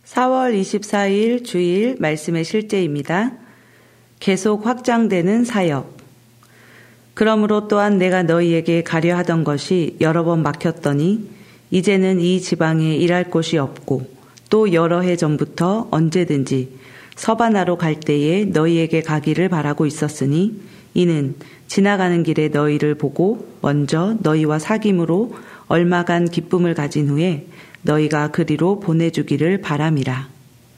4월 24일 주일 말씀의 실제입니다. 계속 확장되는 사역. 그러므로 또한 내가 너희에게 가려 하던 것이 여러 번 막혔더니 이제는 이 지방에 일할 곳이 없고 또 여러 해 전부터 언제든지 서바나로 갈 때에 너희에게 가기를 바라고 있었으니 이는 지나가는 길에 너희를 보고 먼저 너희와 사귐으로 얼마간 기쁨을 가진 후에 너희가 그리로 보내주기를 바람이라.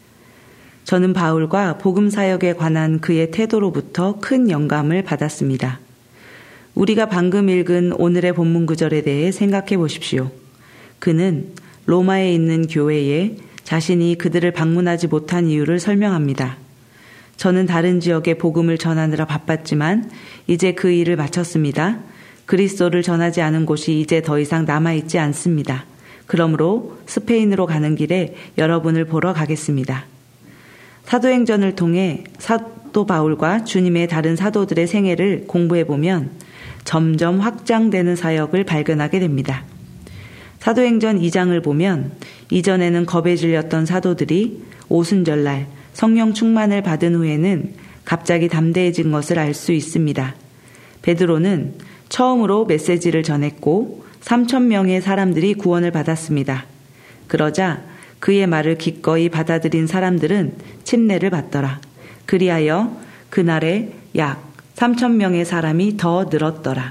저는 바울과 복음 사역에 관한 그의 태도로부터 큰 영감을 받았습니다. 우리가 방금 읽은 오늘의 본문 구절에 대해 생각해 보십시오. 그는 로마에 있는 교회에 자신이 그들을 방문하지 못한 이유를 설명합니다. 저는 다른 지역에 복음을 전하느라 바빴지만 이제 그 일을 마쳤습니다. 그리스도를 전하지 않은 곳이 이제 더 이상 남아있지 않습니다. 그러므로 스페인으로 가는 길에 여러분을 보러 가겠습니다. 사도행전을 통해 사도 바울과 주님의 다른 사도들의 생애를 공부해보면 점점 확장되는 사역을 발견하게 됩니다. 사도행전 2장을 보면 이전에는 겁에 질렸던 사도들이 오순절날 성령 충만을 받은 후에는 갑자기 담대해진 것을 알 수 있습니다. 베드로는 처음으로 메시지를 전했고 3,000명의 사람들이 구원을 받았습니다. 그러자 그의 말을 기꺼이 받아들인 사람들은 침례를 받더라. 그리하여 그날에 약 3,000명의 사람이 더 늘었더라.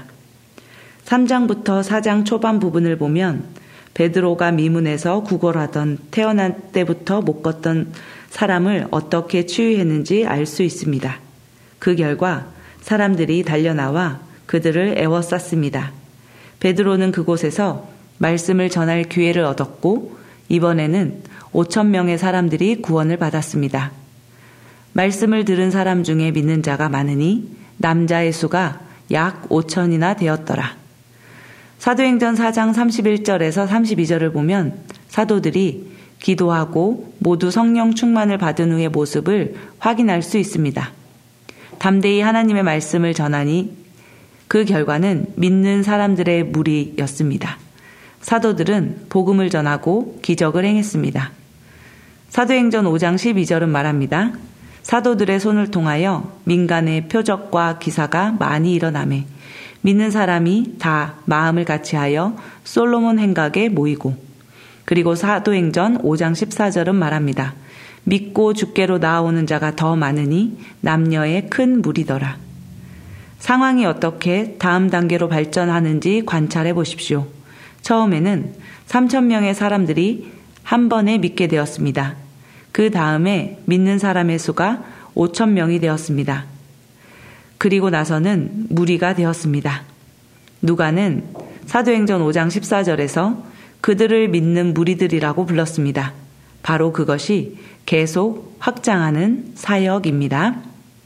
3장부터 4장 초반 부분을 보면 베드로가 미문에서 구걸하던 태어날 때부터 못 걷던 사람을 어떻게 치유했는지 알 수 있습니다. 그 결과 사람들이 달려나와 그들을 애워쌌습니다. 베드로는 그곳에서 말씀을 전할 기회를 얻었고 이번에는 5,000명의 사람들이 구원을 받았습니다. 말씀을 들은 사람 중에 믿는 자가 많으니 남자의 수가 약 5,000이나 되었더라. 사도행전 4장 31절에서 32절을 보면 사도들이 기도하고 모두 성령 충만을 받은 후의 모습을 확인할 수 있습니다. 담대히 하나님의 말씀을 전하니 그 결과는 믿는 사람들의 무리였습니다. 사도들은 복음을 전하고 기적을 행했습니다. 사도행전 5장 12절은 말합니다. 사도들의 손을 통하여 민간의 표적과 기사가 많이 일어나매 믿는 사람이 다 마음을 같이하여 솔로몬 행각에 모이고, 그리고 사도행전 5장 14절은 말합니다. 믿고 주께로 나아오는 자가 더 많으니 남녀의 큰 무리더라. 상황이 어떻게 다음 단계로 발전하는지 관찰해 보십시오. 처음에는 3,000명의 사람들이 한 번에 믿게 되었습니다. 그 다음에 믿는 사람의 수가 5,000명이 되었습니다. 그리고 나서는 무리가 되었습니다. 누가는 사도행전 5장 14절에서 그들을 믿는 무리들이라고 불렀습니다. 바로 그것이 계속 확장하는 사역입니다.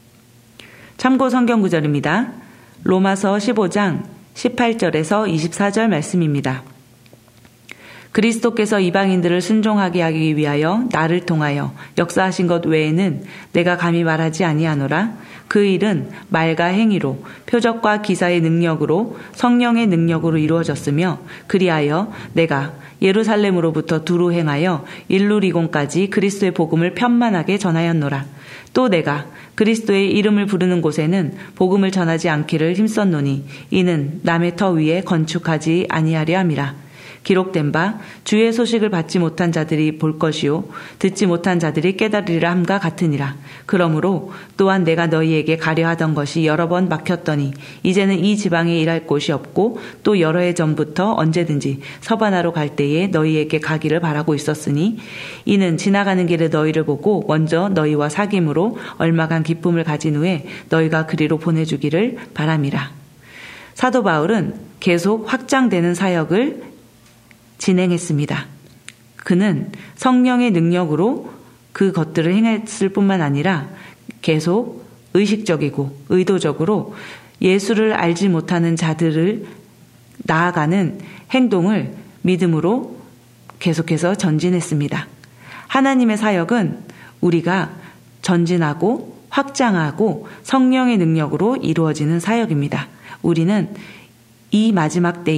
참고 성경 구절입니다. 로마서 15장 18절에서 24절 말씀입니다. 그리스도께서 이방인들을 순종하게 하기 위하여 나를 통하여 역사하신 것 외에는 내가 감히 말하지 아니하노라. 그 일은 말과 행위로 표적과 기사의 능력으로 성령의 능력으로 이루어졌으며 그리하여 내가 예루살렘으로부터 두루 행하여 일루리곤까지 그리스도의 복음을 편만하게 전하였노라. 또 내가 그리스도의 이름을 부르는 곳에는 복음을 전하지 않기를 힘썼노니 이는 남의 터 위에 건축하지 아니하려 함이라. 기록된 바 주의 소식을 받지 못한 자들이 볼 것이요 듣지 못한 자들이 깨달으리라 함과 같으니라. 그러므로 또한 내가 너희에게 가려 하던 것이 여러 번 막혔더니 이제는 이 지방에 일할 곳이 없고 또 여러 해 전부터 언제든지 서바나로 갈 때에 너희에게 가기를 바라고 있었으니 이는 지나가는 길에 너희를 보고 먼저 너희와 사귐으로 얼마간 기쁨을 가진 후에 너희가 그리로 보내주기를 바람이라. 사도 바울은 계속 확장되는 사역을 진행했습니다. 그는 성령의 능력으로 그 것들을 행했을 뿐만 아니라 계속 의식적이고 의도적으로 예수를 알지 못하는 자들을 나아가는 행동을 믿음으로 계속해서 전진했습니다. 하나님의 사역은 우리가 전진하고 확장하고 성령의 능력으로 이루어지는 사역입니다. 우리는 이 마지막 때에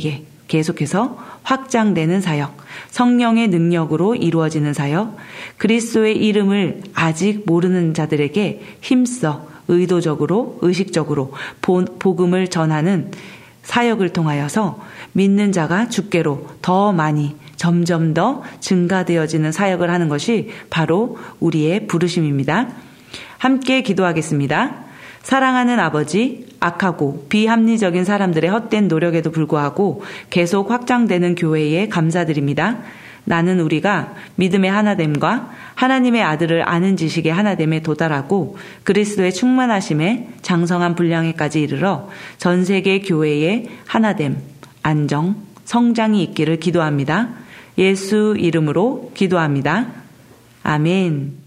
계속해서 확장되는 사역, 성령의 능력으로 이루어지는 사역, 그리스도의 이름을 아직 모르는 자들에게 힘써 의도적으로, 의식적으로 복음을 전하는 사역을 통하여서 믿는 자가 주께로 더 많이 점점 더 증가되어지는 사역을 하는 것이 바로 우리의 부르심입니다. 함께 기도하겠습니다. 사랑하는 아버지, 악하고 비합리적인 사람들의 헛된 노력에도 불구하고 계속 확장되는 교회에 감사드립니다. 나는 우리가 믿음의 하나됨과 하나님의 아들을 아는 지식의 하나됨에 도달하고 그리스도의 충만하심에 장성한 분량에까지 이르러 전 세계 교회의 하나됨, 안정, 성장이 있기를 기도합니다. 예수 이름으로 기도합니다. 아멘.